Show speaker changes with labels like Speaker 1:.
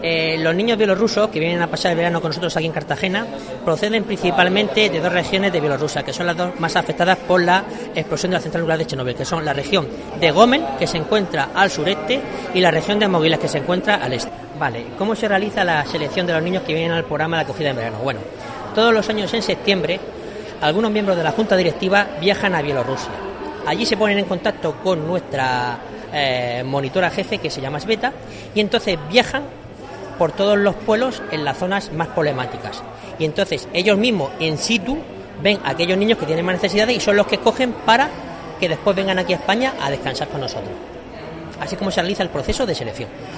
Speaker 1: Los niños bielorrusos que vienen a pasar el verano con nosotros aquí en Cartagena proceden principalmente de dos regiones de Bielorrusia, que son las dos más afectadas por la explosión de la central nuclear de Chernobyl, que son la región de Gómel, que se encuentra al sureste, y la región de Mogilev, que se encuentra al este. Vale, ¿cómo se realiza la selección de los niños que vienen al programa de acogida en verano? Bueno, todos los años en septiembre, algunos miembros de la Junta Directiva viajan a Bielorrusia. Allí se ponen en contacto con nuestra monitora jefe, que se llama Sveta, y entonces viajan por todos los pueblos en las zonas más problemáticas. Y entonces ellos mismos in situ ven a aquellos niños que tienen más necesidades y son los que escogen para que después vengan aquí a España a descansar con nosotros. Así como se realiza el proceso de selección.